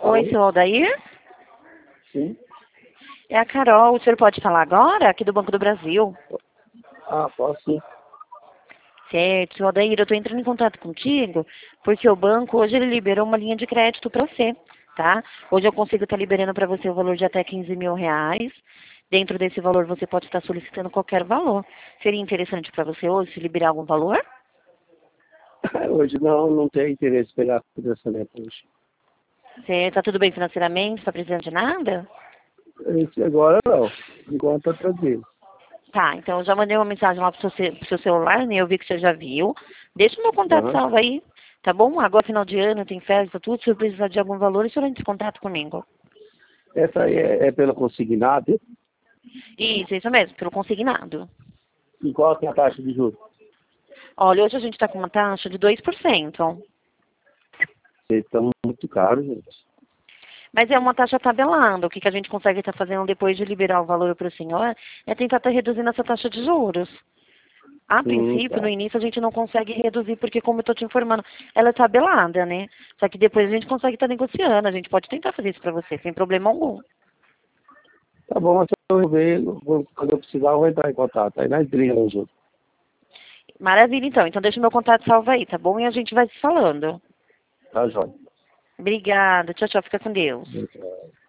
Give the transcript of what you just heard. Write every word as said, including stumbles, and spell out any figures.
Oi, seu Aldair? Sim. É a Carol. O senhor pode falar agora? Aqui do Banco do Brasil. Ah, posso sim. Certo, seu Aldair, eu estou entrando em contato contigo porque o banco hoje ele liberou uma linha de crédito para você, tá? Hoje eu consigo estar liberando para você o valor de até quinze mil reais. Dentro desse valor você pode estar solicitando qualquer valor. Seria interessante para você hoje se liberar algum valor? Hoje não, não tenho interesse em pegar financiamento hoje. Você está tudo bem financeiramente? Está precisando de nada? Esse agora não. Enquanto tá tranquilo. Tá, então eu já mandei uma mensagem lá pro seu, ce- pro seu celular, né? Eu vi que você já viu. Deixa o meu contato Aham. salvo aí, tá bom? Agora final de ano, tem festa, tudo. Se eu precisar de algum valor, o senhor entra em contato comigo. Essa aí é, é pelo consignado. Isso, isso mesmo, pelo consignado. E qual que é a taxa de juros? Olha, hoje a gente está com uma taxa de dois por cento. Vocês estão muito caros, gente. Mas é uma taxa tabelada. O que, que a gente consegue estar fazendo depois de liberar o valor para o senhor é tentar estar reduzindo essa taxa de juros. A Hum, princípio, no tá. início, a gente não consegue reduzir, porque, como eu estou te informando, ela é tabelada, né? Só que depois a gente consegue estar negociando. A gente pode tentar fazer isso para você, sem problema algum. Tá bom, mas se eu ver, eu vou- quando eu precisar, eu vou entrar em contato. Aí nós brigamos junto. Maravilha, então. Então, deixa o meu contato salvo aí, tá bom? E a gente vai se falando. Tá, Jóia? Obrigada. Tchau, tchau. Fica com Deus. Obrigado.